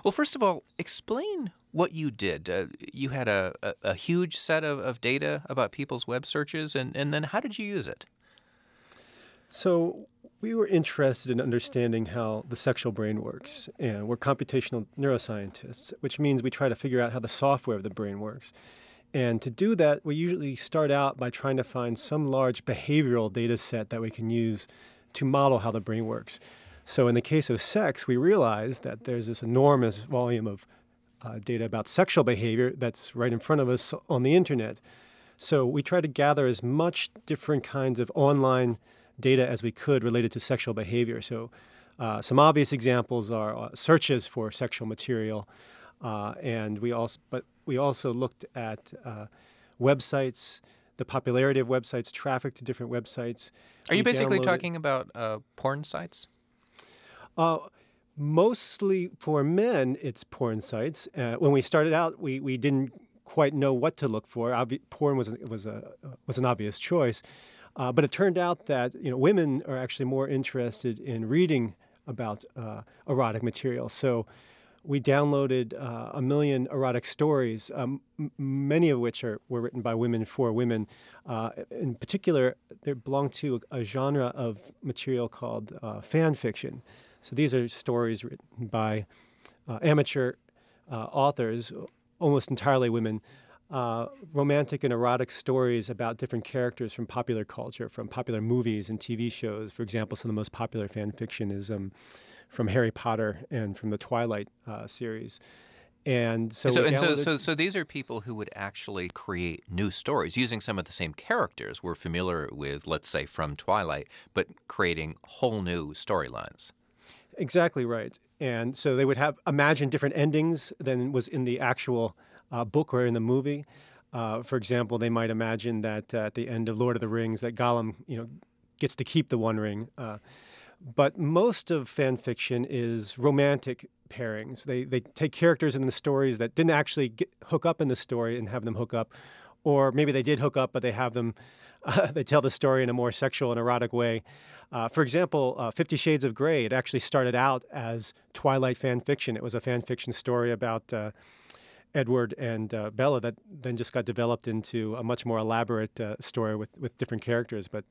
Well, first of all, explain what you did. You had a huge set of data about people's web searches, and then how did you use it? So we were interested in understanding how the sexual brain works, and we're computational neuroscientists, which means we try to figure out how the software of the brain works. And to do that, we usually start out by trying to find some large behavioral data set that we can use to model how the brain works. So in the case of sex, we realize that there's this enormous volume of data about sexual behavior that's right in front of us on the internet. So we try to gather as much different kinds of online data as we could related to sexual behavior. So some obvious examples are searches for sexual material, and we also looked at websites, the popularity of websites, traffic to different websites. Are you We basically downloaded- talking about porn sites? Uh, Mostly for men, it's porn sites. When we started out, we didn't quite know what to look for. Porn was an obvious choice, but it turned out that women are actually more interested in reading about erotic material. So we downloaded 1 million erotic stories, many of which were written by women for women. In particular, they belong to a genre of material called fan fiction. So these are stories written by amateur authors, almost entirely women, romantic and erotic stories about different characters from popular culture, from popular movies and TV shows. For example, some of the most popular fan fiction is from Harry Potter and from the Twilight series. And so, So these are people who would actually create new stories using some of the same characters we're familiar with, let's say, from Twilight, but creating whole new storylines. Exactly right. And so they would have imagined different endings than was in the actual book or in the movie. For example, they might imagine that at the end of Lord of the Rings, that Gollum, gets to keep the One Ring. But most of fan fiction is romantic pairings. They take characters in the stories that didn't actually hook up in the story and have them hook up, or maybe they did hook up, but they have them. They tell the story in a more sexual and erotic way. For example, 50 Shades of Grey, it actually started out as Twilight fan fiction. It was a fan fiction story about Edward and Bella that then just got developed into a much more elaborate story with different characters. But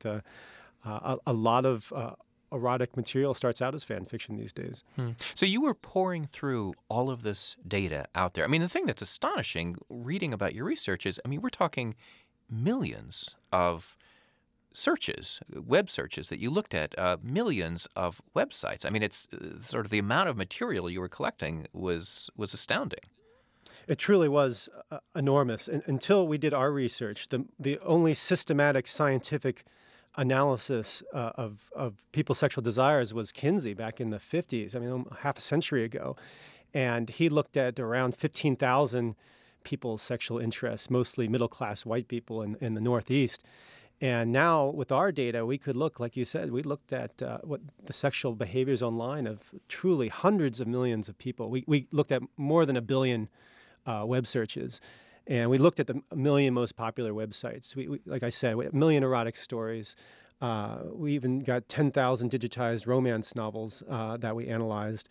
a lot of erotic material starts out as fan fiction these days. So you were pouring through all of this data out there. I mean, the thing that's astonishing reading about your research is, we're talking millions of searches, web searches that you looked at, millions of websites. I mean, it's sort of the amount of material you were collecting was astounding. It truly was enormous. Until we did our research, the only systematic scientific analysis of people's sexual desires was Kinsey back in the 50s, half a century ago. And he looked at around 15,000 people's sexual interests, mostly middle-class white people in the Northeast. And now with our data, we could look, like you said, we looked at what the sexual behaviors online of truly hundreds of millions of people. We looked at more than 1 billion web searches. And we looked at the 1 million most popular websites. We like I said, we had 1 million erotic stories. We even got 10,000 digitized romance novels that we analyzed.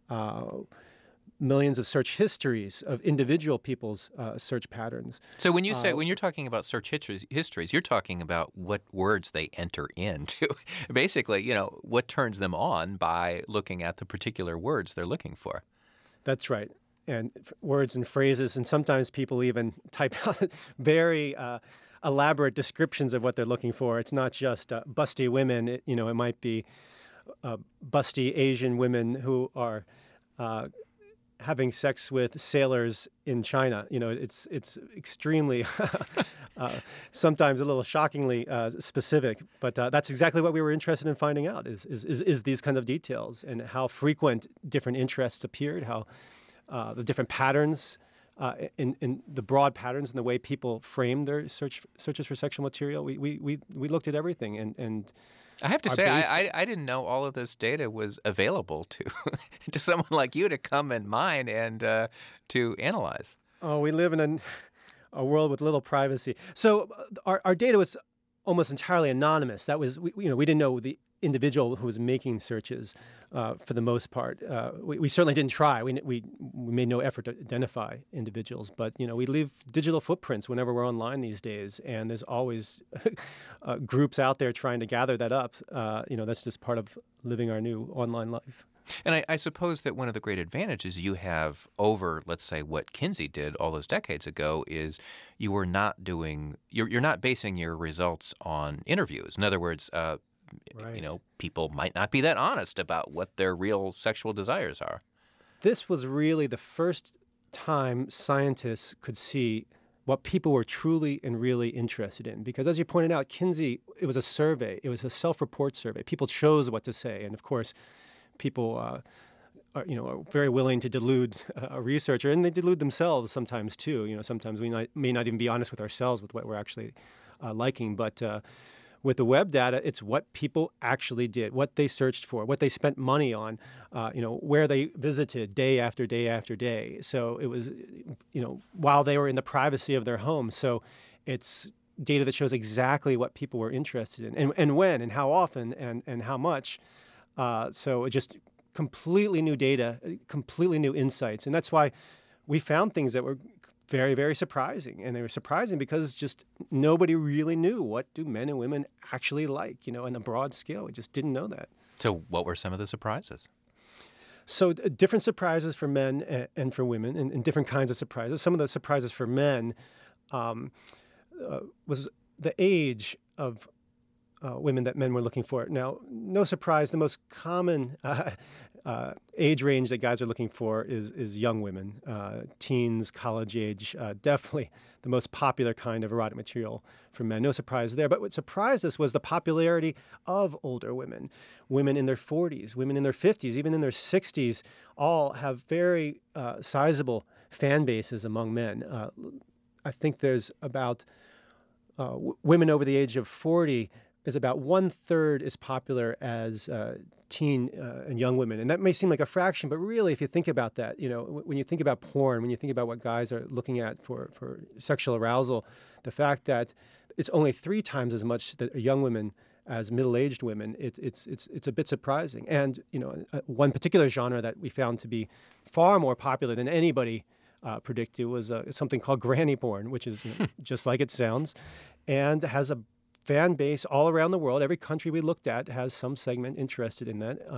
Millions of search histories of individual people's search patterns. So when you're talking about search histories, you're talking about what words they enter into. Basically, what turns them on by looking at the particular words they're looking for. That's right. And words and phrases, and sometimes people even type out very elaborate descriptions of what they're looking for. It's not just busty women. It might be busty Asian women who are having sex with sailors in China. It's extremely, sometimes a little shockingly specific. But that's exactly what we were interested in finding out: is these kind of details and how frequent different interests appeared, how the different patterns, in the broad patterns in the way people frame their searches for sexual material. We looked at everything, and I have to say, I didn't know all of this data was available to to someone like you to come and mine and to analyze. Oh, we live in a world with little privacy. So our data was almost entirely anonymous. That was we didn't know the individual who was making searches for the most part. We certainly didn't try. We made no effort to identify individuals, but we leave digital footprints whenever we're online these days, and there's always groups out there trying to gather that up. That's just part of living our new online life. And I suppose that one of the great advantages you have over, let's say, what Kinsey did all those decades ago is you're not basing your results on interviews. In other words, Right. People might not be that honest about what their real sexual desires are. This was really the first time scientists could see what people were truly and really interested in. Because as you pointed out, Kinsey, it was a survey. It was a self-report survey. People chose what to say. And of course, people are very willing to delude a researcher, and they delude themselves sometimes too. Sometimes we may not even be honest with ourselves with what we're actually liking. But with the web data, it's what people actually did, what they searched for, what they spent money on, where they visited day after day after day. So it was, while they were in the privacy of their home. So it's data that shows exactly what people were interested in and when and how often and how much. So it just completely new data, completely new insights. And that's why we found things that were very, very surprising. And they were surprising because just nobody really knew what do men and women actually like, on a broad scale. We just didn't know that. So what were some of the surprises? So different surprises for men and for women, and different kinds of surprises. Some of the surprises for men was the age of women that men were looking for. Now, no surprise, the most common age range that guys are looking for is young women, teens, college age, definitely the most popular kind of erotic material for men. No surprise there. But what surprised us was the popularity of older women, women in their 40s, women in their 50s, even in their 60s, all have very sizable fan bases among men. I think there's about women over the age of 40 is about 1/3 as popular as teen and young women. And that may seem like a fraction, but really, if you think about that, when you think about porn, when you think about what guys are looking at for sexual arousal, the fact that it's only 3 times as much that young women as middle-aged women, it's a bit surprising. And, one particular genre that we found to be far more popular than anybody predicted was something called granny porn, which is just like it sounds, and has a fan base all around the world. Every country we looked at has some segment interested in that.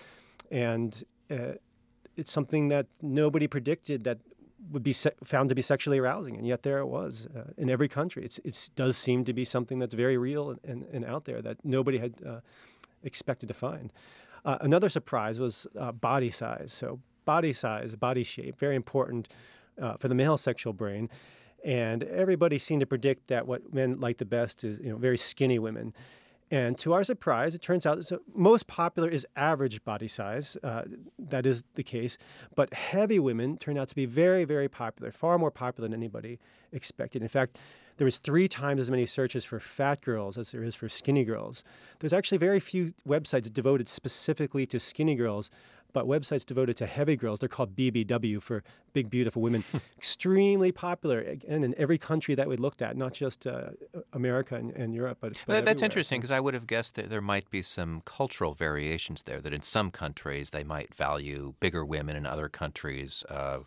And it's something that nobody predicted that would be found to be sexually arousing. And yet there it was in every country. It does seem to be something that's very real and out there that nobody had expected to find. Another surprise was body size. So body size, body shape, very important for the male sexual brain. And everybody seemed to predict that what men like the best is, very skinny women. And to our surprise, it turns out most popular is average body size. That is the case. But heavy women turn out to be very, very popular, far more popular than anybody expected. In fact, there was 3 times as many searches for fat girls as there is for skinny girls. There's actually very few websites devoted specifically to skinny girls, but websites devoted to heavy girls, they're called BBW for Big Beautiful Women, extremely popular, again, in every country that we looked at, not just America and Europe. But that's everywhere. interesting, because I would have guessed that there might be some cultural variations there, that in some countries they might value bigger women, in other countries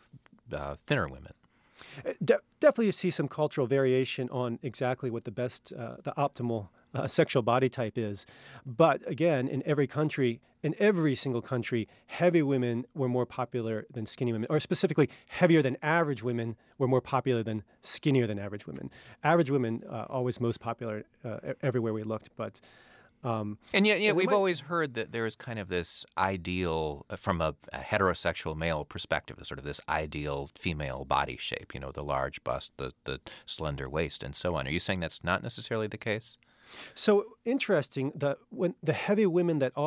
thinner women. Definitely you see some cultural variation on exactly what the best, the optimal sexual body type is. But again, in every single country, heavy women were more popular than skinny women, or specifically heavier than average women were more popular than skinnier than average women. Average women always most popular everywhere we looked, but and yet we've always heard that there is kind of this ideal, from a heterosexual male perspective, sort of this ideal female body shape, the large bust, the slender waist, and so on. Are you saying that's not necessarily the case? So interesting that when the heavy women that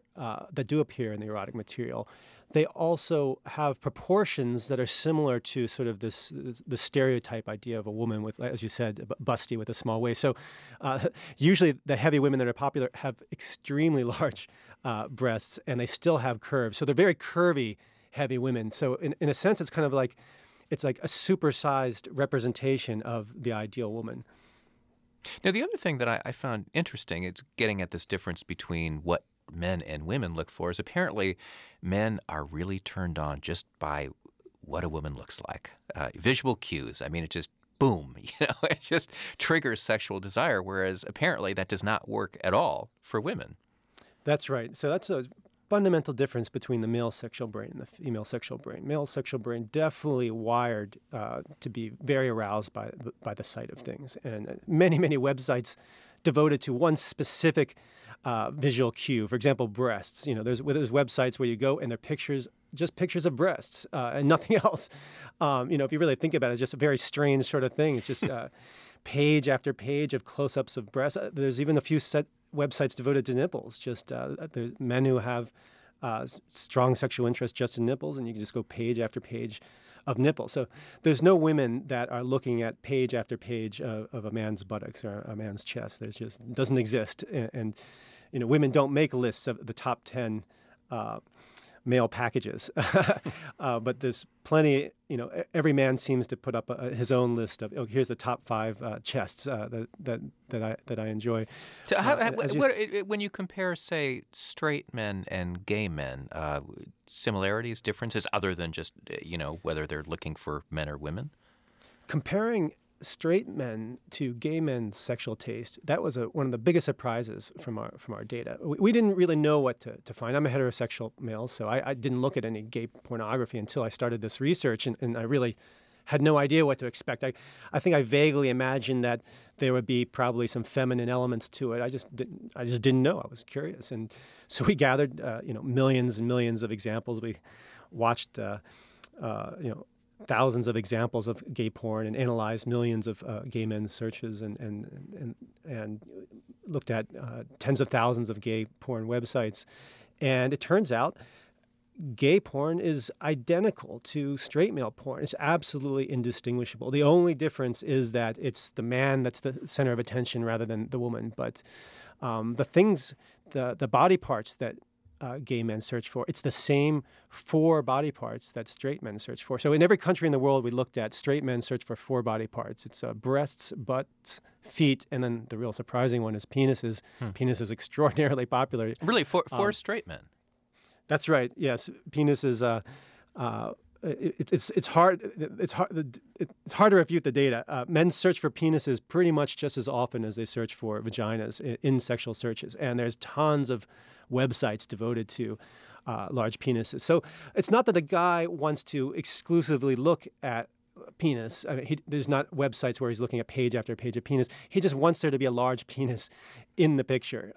do appear in the erotic material, they also have proportions that are similar to sort of the stereotype idea of a woman with, as you said, busty with a small waist. So usually the heavy women that are popular have extremely large breasts, and they still have curves. So they're very curvy, heavy women. So in a sense, it's kind of like a supersized representation of the ideal woman. Now, the other thing that I found interesting is getting at this difference between what men and women look for is apparently men are really turned on just by what a woman looks like. Visual cues. I mean, it just boom, it just triggers sexual desire, whereas apparently that does not work at all for women. That's right. So that's a fundamental difference between the male sexual brain and the female sexual brain. Male sexual brain definitely wired to be very aroused by the sight of things, and many websites devoted to one specific visual cue. For example, breasts. There's websites where you go and they're pictures, just pictures of breasts and nothing else. If you really think about it, it's just a very strange sort of thing. It's just page after page of close-ups of breasts. There's even a few websites devoted to nipples. Just there's men who have strong sexual interest just in nipples, and you can just go page after page of nipples. So there's no women that are looking at page after page of a man's buttocks or a man's chest. There's just doesn't exist. And women don't make lists of the top 10 male packages. But there's plenty, every man seems to put up his own list of, here's the top 5 chests that I enjoy. So when you compare, say, straight men and gay men, similarities, differences, other than just, whether they're looking for men or women? Comparing straight men to gay men's sexual taste, that was one of the biggest surprises from our data. We didn't really know what to find. I'm a heterosexual male, so I didn't look at any gay pornography until I started this research, and I really had no idea what to expect. I think I vaguely imagined that there would be probably some feminine elements to it. I just didn't know. I was curious, and so we gathered millions and millions of examples. We watched thousands of examples of gay porn and analyzed millions of gay men's searches and looked at tens of thousands of gay porn websites. And it turns out gay porn is identical to straight male porn. It's absolutely indistinguishable. The only difference is that it's the man that's the center of attention rather than the woman. But the body parts that gay men search for, it's the same 4 body parts that straight men search for. So in every country in the world we looked at, straight men search for 4 body parts. It's breasts, butts, feet, and then the real surprising one is penises. Penis is extraordinarily popular. Really, for straight men? That's right. Yes, penis is. It's hard to refute the data. Men search for penises pretty much just as often as they search for vaginas in sexual searches, and there's tons of websites devoted to large penises. So it's not that a guy wants to exclusively look at penis. I mean, there's not websites where he's looking at page after page of penis. He just wants there to be a large penis in the picture.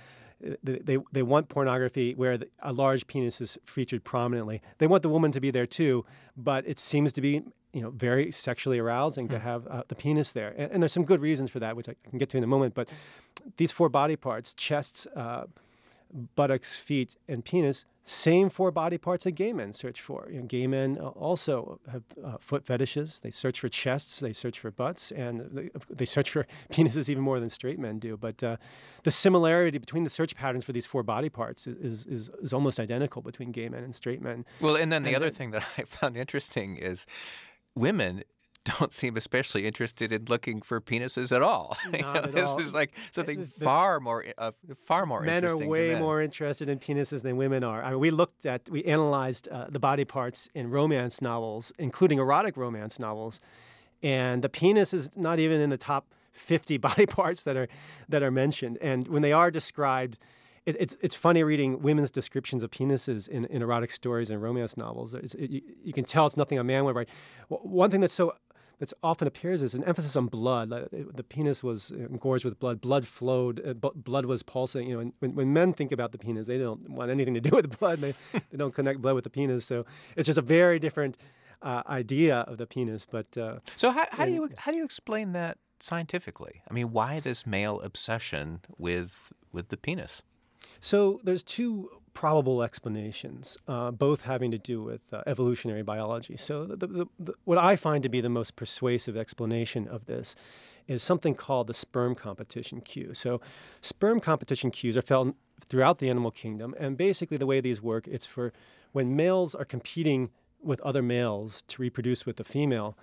They want pornography where a large penis is featured prominently. They want the woman to be there too, but it seems to be very sexually arousing to have the penis there. And there's some good reasons for that, which I can get to in a moment. But these 4 body parts, chests, buttocks, feet, and penis, same 4 body parts that gay men search for. Gay men also have foot fetishes. They search for chests, they search for butts, and they search for penises even more than straight men do. But the similarity between the search patterns for these 4 body parts is almost identical between gay men and straight men. Well, and then the other thing that I found interesting is women don't seem especially interested in looking for penises at all. This is like something far more men interesting. Men are way to more interested in penises than women are. I mean, we analyzed the body parts in romance novels, including erotic romance novels, and the penis is not even in the top 50 body parts that are mentioned. And when they are described, it's funny reading women's descriptions of penises in erotic stories and romance novels. You can tell it's nothing a man would write. One thing that's often appears is an emphasis on blood. The penis was engorged with blood. Blood flowed. Blood was pulsing. When men think about the penis, they don't want anything to do with the blood. They don't connect blood with the penis. So it's just a very different idea of the penis. But so how do you explain that scientifically? I mean, why this male obsession with the penis? So there's 2 probable explanations, both having to do with evolutionary biology. So what I find to be the most persuasive explanation of this is something called the sperm competition cue. So sperm competition cues are found throughout the animal kingdom, and basically the way these work, it's for when males are competing with other males to reproduce with the female.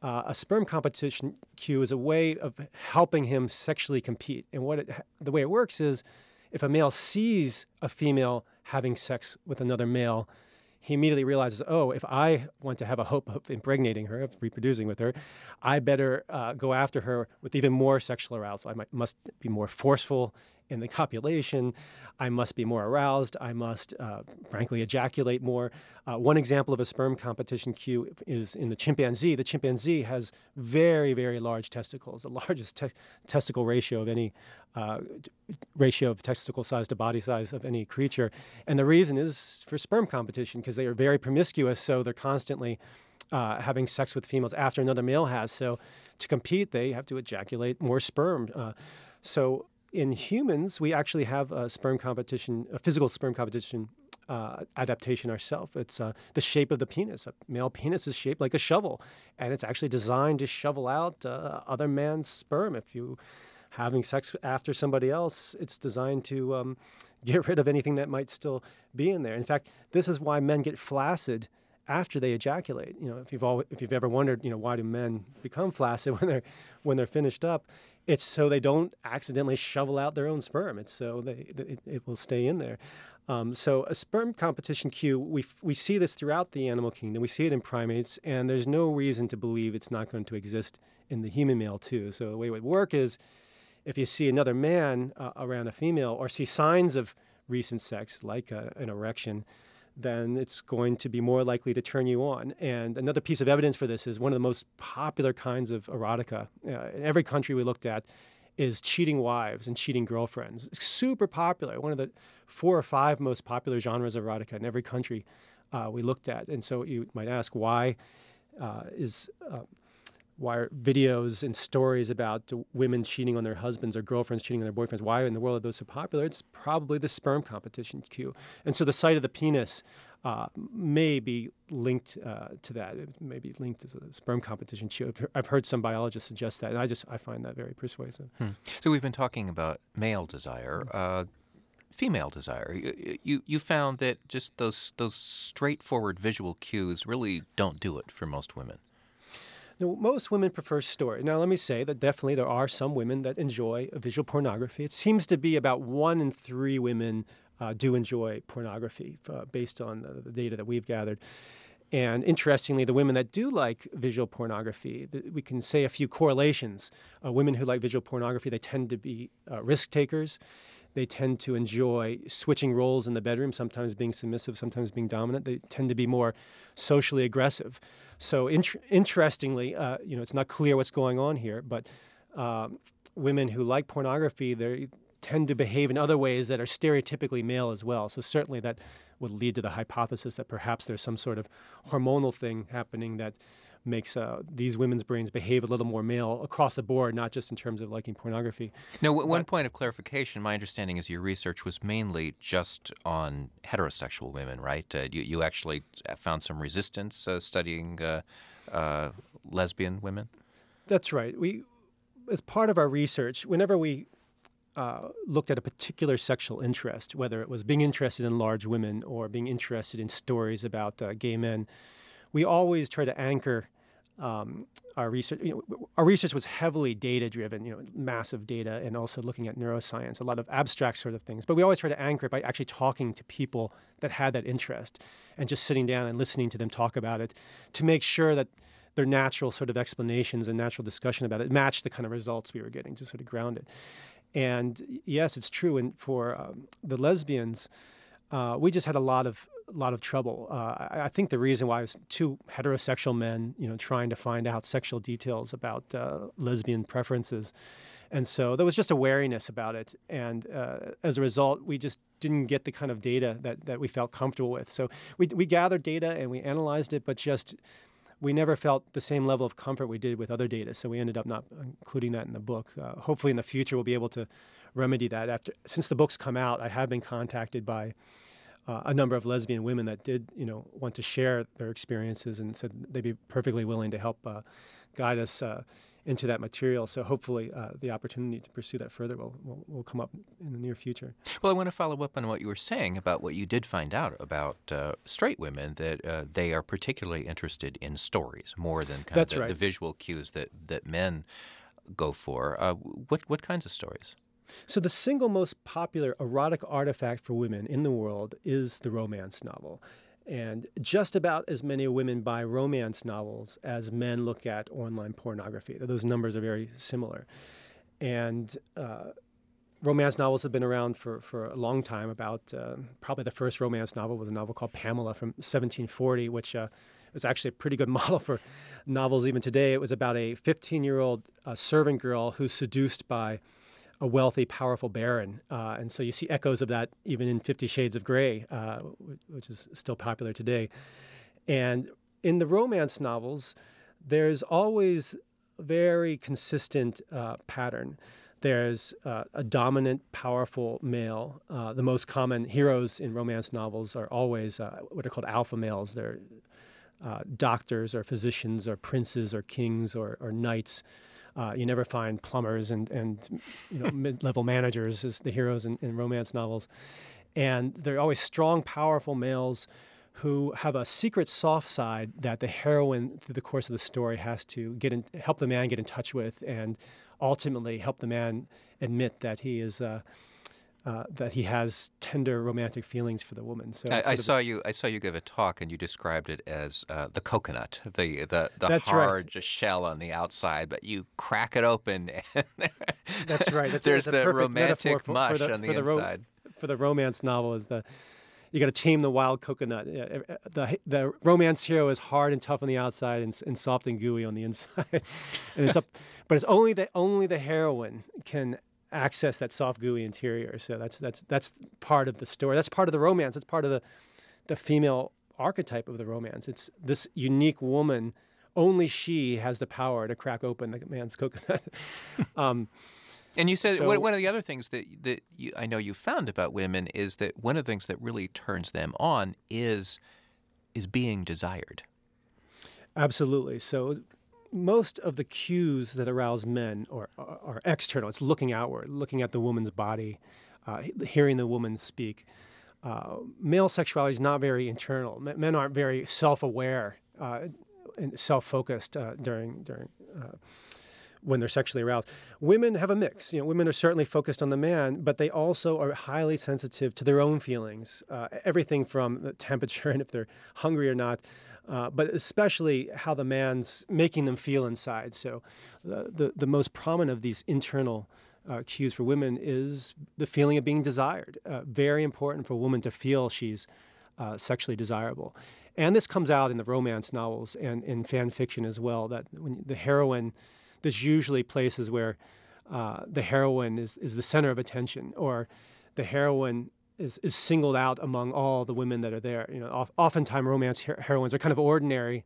a sperm competition cue is a way of helping him sexually compete. And the way it works is if a male sees a female having sex with another male, he immediately realizes, oh, if I want to have a hope of impregnating her, of reproducing with her, I better go after her with even more sexual arousal. Must be more forceful in the copulation. I must be more aroused. I must, frankly, ejaculate more. One example of a sperm competition cue is in the chimpanzee. The chimpanzee has very, very large testicles, the largest testicle ratio of any ratio of testicle size to body size of any creature. And the reason is for sperm competition, because they are very promiscuous, so they're constantly having sex with females after another male has. So to compete, they have to ejaculate more sperm. So in humans, we actually have a physical sperm competition adaptation ourselves. It's the shape of the penis. A male penis is shaped like a shovel, and it's actually designed to shovel out other man's sperm. If you having sex after somebody else, it's designed to get rid of anything that might still be in there. In fact, this is why men get flaccid after they ejaculate. If you've ever wondered, why do men become flaccid when they're finished up? It's so they don't accidentally shovel out their own sperm. It's so it will stay in there. So a sperm competition cue, we see this throughout the animal kingdom. We see it in primates, and there's no reason to believe it's not going to exist in the human male too. So the way it would work is if you see another man around a female or see signs of recent sex, like an erection, then it's going to be more likely to turn you on. And another piece of evidence for this is one of the most popular kinds of erotica in every country we looked at is cheating wives and cheating girlfriends. It's super popular, one of the 4 or 5 most popular genres of erotica in every country we looked at. And so you might ask, why are videos and stories about women cheating on their husbands or girlfriends cheating on their boyfriends, why in the world are those so popular? It's probably the sperm competition cue. And so the site of the penis may be linked to that. It may be linked as a sperm competition cue. I've heard some biologists suggest that, and I find that very persuasive. So we've been talking about male desire. Female desire. You found that just those straightforward visual cues really don't do it for most women. Now, most women prefer story. Now, let me say that definitely there are some women that enjoy visual pornography. It seems to be about 1 in 3 women do enjoy pornography based on the data that we've gathered. And interestingly, the women that do like visual pornography, we can say a few correlations. Women who like visual pornography, they tend to be risk takers. They tend to enjoy switching roles in the bedroom, sometimes being submissive, sometimes being dominant. They tend to be more socially aggressive. So interestingly, it's not clear what's going on here, but women who like pornography, they tend to behave in other ways that are stereotypically male as well. So certainly that would lead to the hypothesis that perhaps there's some sort of hormonal thing happening that makes these women's brains behave a little more male across the board, not just in terms of liking pornography. Now, one point of clarification, my understanding is your research was mainly just on heterosexual women, right? You actually found some resistance studying lesbian women? That's right. As part of our research, whenever we looked at a particular sexual interest, whether it was being interested in large women or being interested in stories about gay men, we always try to anchor our research. Our research was heavily data-driven, massive data, and also looking at neuroscience, a lot of abstract sort of things. But we always try to anchor it by actually talking to people that had that interest and just sitting down and listening to them talk about it to make sure that their natural sort of explanations and natural discussion about it matched the kind of results we were getting to sort of ground it. And yes, it's true. And for the lesbians, we just had a lot of trouble. I think the reason why was 2 heterosexual men, trying to find out sexual details about lesbian preferences. And so there was just a wariness about it. And as a result, we just didn't get the kind of data that we felt comfortable with. So we gathered data and we analyzed it, but we never felt the same level of comfort we did with other data. So we ended up not including that in the book. Hopefully in the future, we'll be able to remedy that. Since the book's come out, I have been contacted by a number of lesbian women that did, want to share their experiences and said they'd be perfectly willing to help guide us into that material. So hopefully the opportunity to pursue that further will come up in the near future. Well, I want to follow up on what you were saying about what you did find out about straight women, that they are particularly interested in stories more than That's right. the visual cues that men go for. What kinds of stories? So the single most popular erotic artifact for women in the world is the romance novel. And just about as many women buy romance novels as men look at online pornography. Those numbers are very similar. And romance novels have been around for a long time. Probably the first romance novel was a novel called Pamela from 1740, which was actually a pretty good model for novels even today. It was about a 15-year-old servant girl who's seduced by a wealthy, powerful baron. And so you see echoes of that even in 50 Shades of Grey, which is still popular today. And in the romance novels, there's always a very consistent pattern. There's a dominant, powerful male. The most common heroes in romance novels are always what are called alpha males. They're doctors or physicians or princes or kings or knights. You never find plumbers and mid-level managers as the heroes in romance novels. And they're always strong, powerful males who have a secret soft side that the heroine, through the course of the story, has to help the man get in touch with, and ultimately help the man admit that he is that he has tender romantic feelings for the woman. So I saw you give a talk, and you described it as the coconut, the That's hard right. shell on the outside, but you crack it open, and That's right. there's a the perfect romantic metaphor mush on the inside. For the romance novel is you got to tame the wild coconut. The romance hero is hard and tough on the outside and soft and gooey on the inside, and but it's only the heroine can access that soft, gooey interior. So that's part of the story. That's part of the romance. It's part of the female archetype of the romance. It's this unique woman. Only she has the power to crack open the man's coconut. And you said one of the other things that I know you found about women is that one of the things that really turns them on is being desired. Absolutely. So most of the cues that arouse men are external. It's looking outward, looking at the woman's body, hearing the woman speak. Male sexuality is not very internal. Men aren't very self-aware and self-focused during when they're sexually aroused. Women have a mix. Women are certainly focused on the man, but they also are highly sensitive to their own feelings, everything from the temperature and if they're hungry or not, but especially how the man's making them feel inside. So the most prominent of these internal cues for women is the feeling of being desired. Very important for a woman to feel she's sexually desirable. And this comes out in the romance novels and in fan fiction as well, that when the heroine, there's usually places where the heroine is the center of attention, or the heroine is singled out among all the women that are there. Oftentimes romance heroines are kind of ordinary,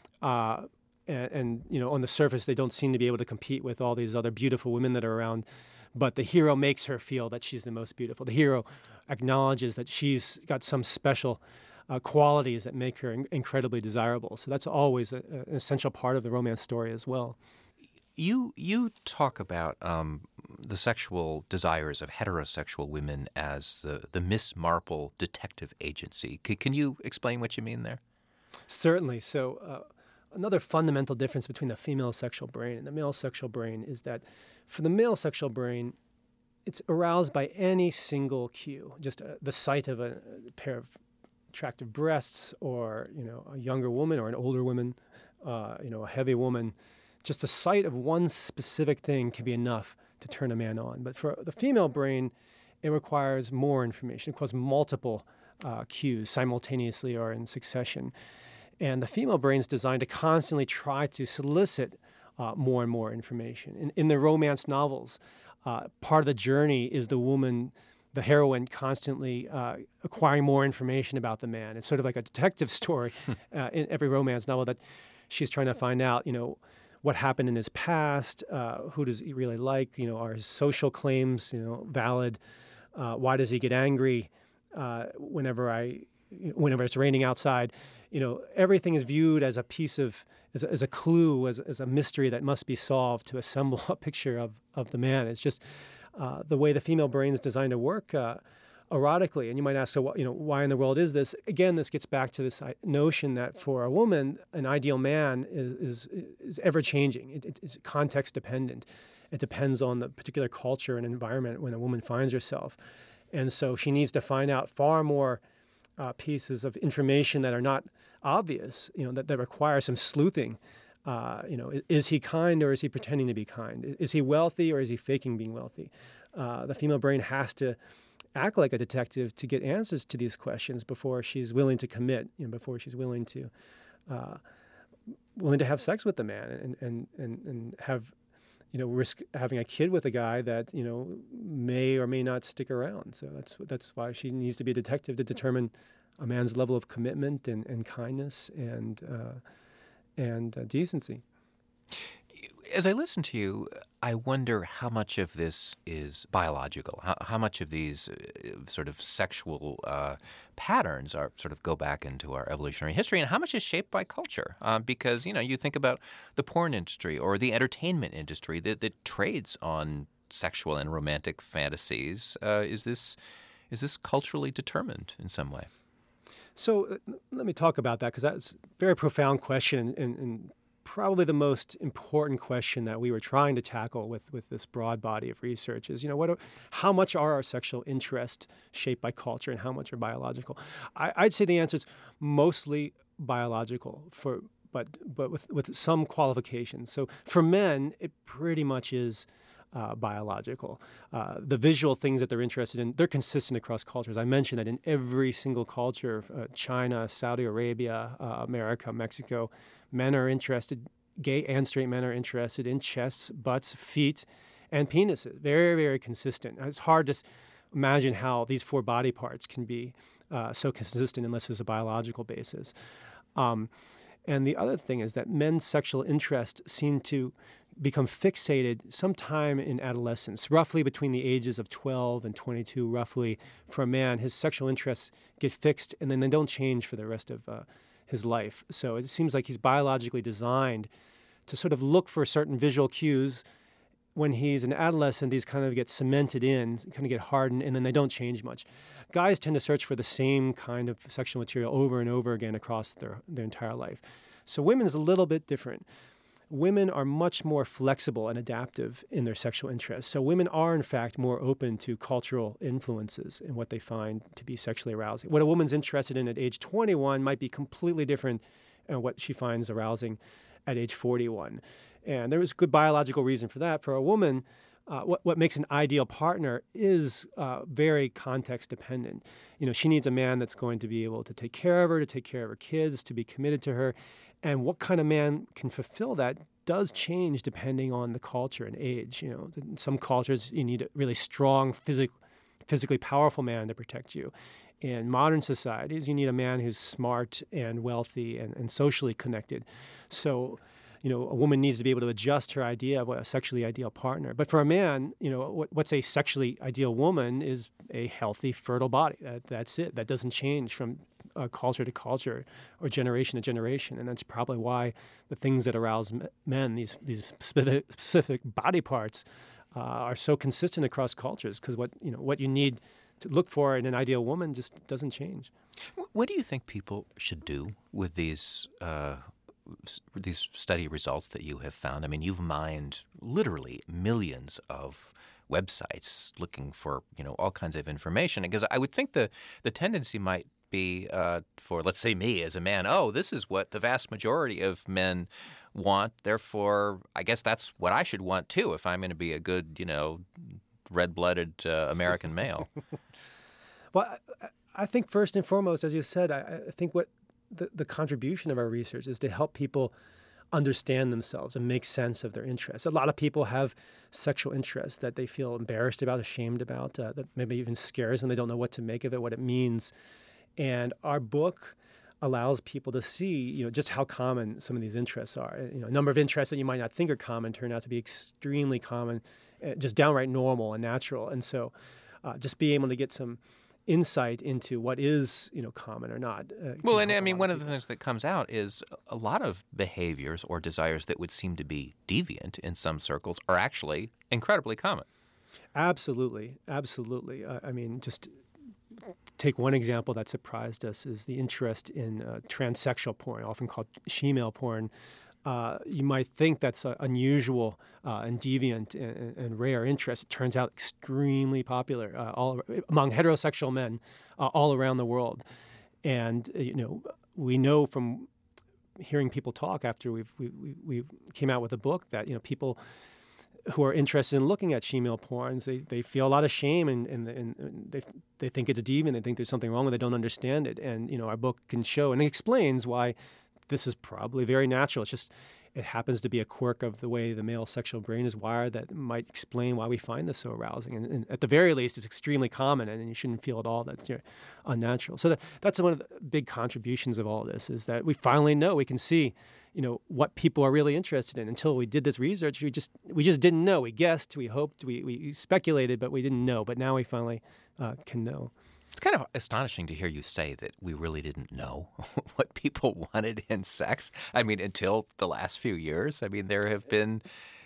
and on the surface they don't seem to be able to compete with all these other beautiful women that are around. But the hero makes her feel that she's the most beautiful. The hero acknowledges that she's got some special qualities that make her incredibly desirable. So that's always an essential part of the romance story as well. You talk about the sexual desires of heterosexual women as the Miss Marple detective agency. Can you explain what you mean there? Certainly. So another fundamental difference between the female sexual brain and the male sexual brain is that for the male sexual brain, it's aroused by any single cue, just the sight of a pair of attractive breasts, or a younger woman or an older woman, a heavy woman. Just the sight of one specific thing can be enough to turn a man on. But for the female brain, it requires more information. It requires multiple cues simultaneously or in succession. And the female brain is designed to constantly try to solicit more and more information. In the romance novels, part of the journey is the woman, the heroine, constantly acquiring more information about the man. It's sort of like a detective story in every romance novel, that she's trying to find out, what happened in his past, who does he really like, are his social claims, valid, why does he get angry, whenever it's raining outside, everything is viewed as a piece of, as a clue, as a mystery that must be solved to assemble a picture of the man. It's just the way the female brain is designed to work erotically. And you might ask, so why in the world is this? Again, this gets back to this notion that for a woman, an ideal man is ever changing. It's context dependent. It depends on the particular culture and environment when a woman finds herself. And so she needs to find out far more pieces of information that are not obvious, that require some sleuthing. Is he kind or is he pretending to be kind? Is he wealthy or is he faking being wealthy? The female brain has to act like a detective to get answers to these questions before she's willing to commit, before she's willing to have sex with the man and have, risk having a kid with a guy that, may or may not stick around. So that's why she needs to be a detective to determine a man's level of commitment and kindness and decency. As I listen to you, I wonder how much of this is biological, how much of these sort of sexual patterns are sort of go back into our evolutionary history, and how much is shaped by culture. Because, you think about the porn industry or the entertainment industry that trades on sexual and romantic fantasies. Is this culturally determined in some way? So let me talk about that, because that's a very profound question and probably the most important question that we were trying to tackle with this broad body of research is, how much are our sexual interests shaped by culture and how much are biological? I'd say the answer is mostly biological, but with some qualifications. So for men, it pretty much is biological. The visual things that they're interested in, they're consistent across cultures. I mentioned that in every single culture, China, Saudi Arabia, America, Mexico, men are interested, gay and straight men are interested in chests, butts, feet, and penises. Very, very consistent. It's hard to imagine how these four body parts can be so consistent unless there's a biological basis. And the other thing is that men's sexual interests seem to become fixated sometime in adolescence, roughly between the ages of 12 and 22, roughly. For a man, his sexual interests get fixed and then they don't change for the rest of his life. So it seems like he's biologically designed to sort of look for certain visual cues. When he's an adolescent, these kind of get cemented in, kind of get hardened, and then they don't change much. Guys tend to search for the same kind of sexual material over and over again across their entire life. So women's a little bit different. Women are much more flexible and adaptive in their sexual interests. So women are, in fact, more open to cultural influences in what they find to be sexually arousing. What a woman's interested in at age 21 might be completely different than what she finds arousing at age 41. And there is good biological reason for that. For a woman, what makes an ideal partner is very context dependent. She needs a man that's going to be able to take care of her, to take care of her kids, to be committed to her. And what kind of man can fulfill that does change depending on the culture and age. In some cultures, you need a really strong, physically powerful man to protect you. In modern societies, you need a man who's smart and wealthy and socially connected. So, a woman needs to be able to adjust her idea of what a sexually ideal partner. But for a man, what's a sexually ideal woman is a healthy, fertile body. That's it. That doesn't change from culture to culture or generation to generation. And that's probably why the things that arouse men, these specific body parts, are so consistent across cultures, because what you need to look for in an ideal woman just doesn't change. What do you think people should do with these study results that you have found? I mean, you've mined literally millions of websites looking for, all kinds of information. Because I would think the tendency might be for, let's say, me as a man, this is what the vast majority of men want. Therefore, I guess that's what I should want too if I'm going to be a good, red-blooded American male. Well, I think first and foremost, as you said, I think what the contribution of our research is to help people understand themselves and make sense of their interests. A lot of people have sexual interests that they feel embarrassed about, ashamed about, that maybe even scares them. They don't know what to make of it, what it means. And our book allows people to see, just how common some of these interests are. A number of interests that you might not think are common turn out to be extremely common, just downright normal and natural. And so just being able to get some insight into what is, common or not. Well, Can and help I a mean, lot one of of the people. things that comes out is a lot of behaviors or desires that would seem to be deviant in some circles are actually incredibly common. Absolutely, absolutely. I mean, just take one example that surprised us is the interest in transsexual porn, often called shemale porn. You might think that's unusual and deviant and rare interest. It turns out extremely popular all among heterosexual men all around the world. And we know from hearing people talk after we came out with a book that people who are interested in looking at shemale porns, they feel a lot of shame and they think it's deviant. They think there's something wrong with it. They don't understand it. And our book can show and it explains why this is probably very natural. It's just it happens to be a quirk of the way the male sexual brain is wired that might explain why we find this so arousing. And at the very least, it's extremely common, and you shouldn't feel at all that you're unnatural. So that's one of the big contributions of all this is that we finally know, we can see, what people are really interested in. Until we did this research, we just didn't know. We guessed, we hoped, we speculated, but we didn't know. But now we finally can know. It's kind of astonishing to hear you say that we really didn't know what people wanted in sex. I mean, until the last few years. I mean, there have been,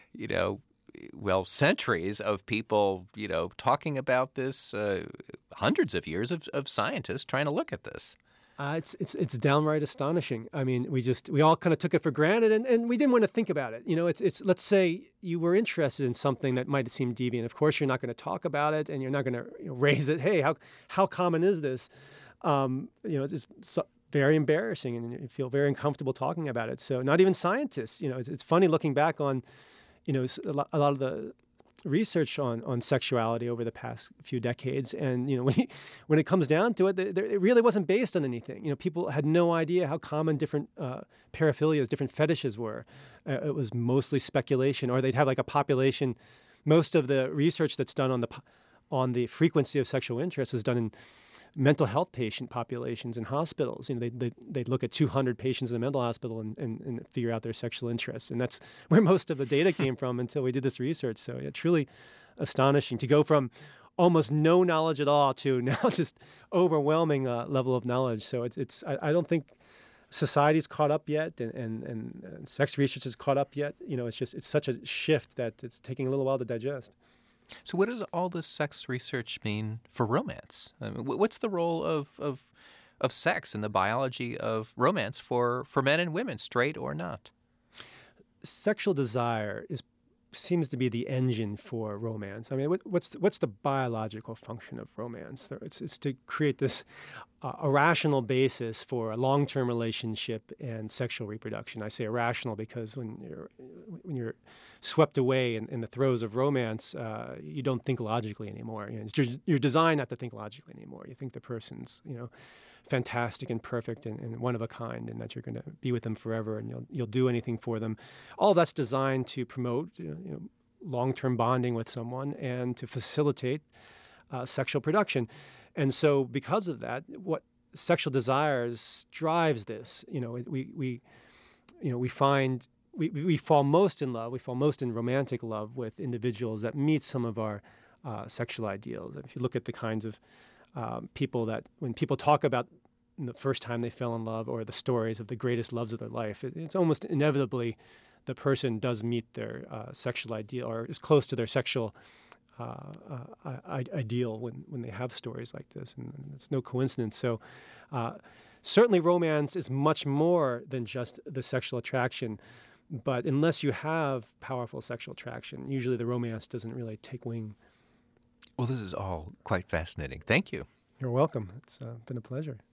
centuries of people, talking about this, hundreds of years of scientists trying to look at this. It's downright astonishing. I mean, we all kind of took it for granted, and we didn't want to think about it. It's let's say you were interested in something that might seem deviant. Of course, you're not going to talk about it, and you're not going to raise it. Hey, how common is this? It's very embarrassing, and you feel very uncomfortable talking about it. So, not even scientists. It's funny looking back on, a lot of the research on sexuality over the past few decades, and when it comes down to it, it really wasn't based on anything. People had no idea how common different paraphilias, different fetishes were. It was mostly speculation, or they'd have like a population. Most of the research that's done on the frequency of sexual interest is done in mental health patient populations in hospitals. They'd look at 200 patients in a mental hospital and figure out their sexual interests. And that's where most of the data came from until we did this research. So truly astonishing to go from almost no knowledge at all to now just overwhelming level of knowledge. So I don't think society's caught up yet and sex research is caught up yet. It's such a shift that it's taking a little while to digest. So what does all this sex research mean for romance? I mean, what's the role of sex in the biology of romance for men and women, straight or not? Sexual desire seems to be the engine for romance. I mean, what's the biological function of romance? It's to create this a rational basis for a long-term relationship and sexual reproduction. I say irrational because when you're swept away in the throes of romance, you don't think logically anymore. You're designed not to think logically anymore. You think the person's fantastic and perfect and one of a kind, and that you're going to be with them forever, and you'll do anything for them. All that's designed to promote long-term bonding with someone and to facilitate sexual production. And so, because of that, what sexual desires drives this. We fall most in love. We fall most in romantic love with individuals that meet some of our sexual ideals. If you look at the kinds of people that, when people talk about the first time they fell in love or the stories of the greatest loves of their life, it's almost inevitably the person does meet their sexual ideal or is close to their sexual ideal when they have stories like this, and it's no coincidence. So certainly romance is much more than just the sexual attraction, but unless you have powerful sexual attraction, usually the romance doesn't really take wing. Well, this is all quite fascinating. Thank you. You're welcome. It's been a pleasure.